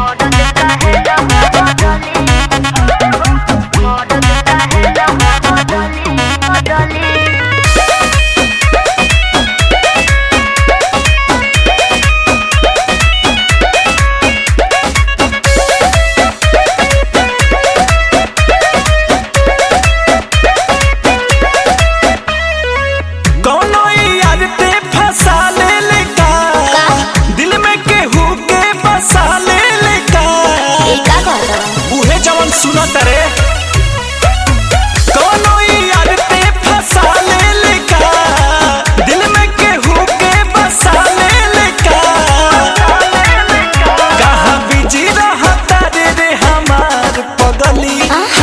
सुनो तरे कोनो यार ते फंसा ले लेका दिल में केहू के बसा ले लेका कहाँ बिजी रहता रे हमार पगली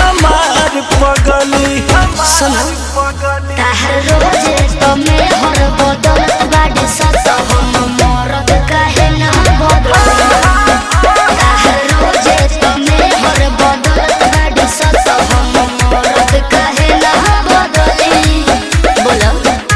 सुनो ताहर रोजे तो मैं हर बदलत बाड़ी सत हम मरद काहे ना बदल ताहर रोजे तो मैं हर बदलत बाड़ी सत हम मरद काहे ना बदली बोलो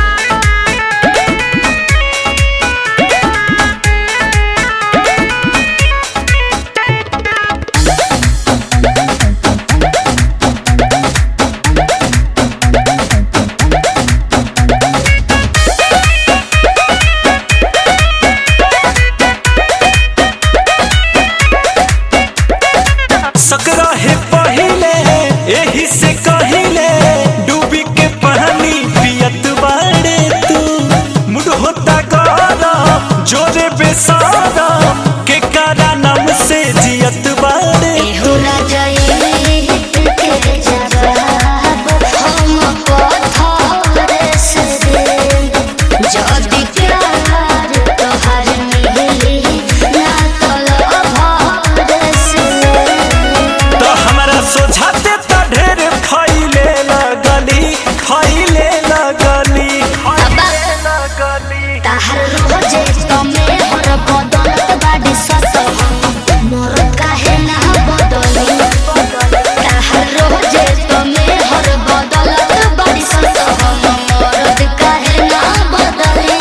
सकरा है पहिले एही से कहिले डूबी के पानी पियत बाड़े तू मुड होता गरम जोरे बेसारा के कारा नाम से जियत बाड़े हो राजा के जवाब हम पत्थर से दे जदी प्यार तोहर मिली ना तलब से सोझाते त ढेर फैले लगली ताहर रोजे तमे हर बदलत बाड़ी सत मोर काहे ना बदली ताहर रोजे तमे हर बदलत बाड़ी सत मोर काहे ना बदली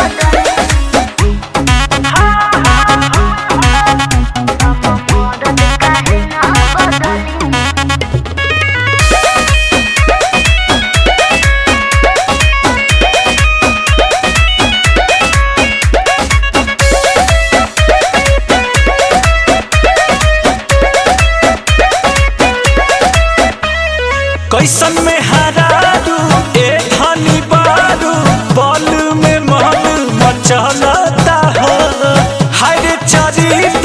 कैसन में हरारू ए धनी बारू बल में मन मचलता हो हाय रे चरी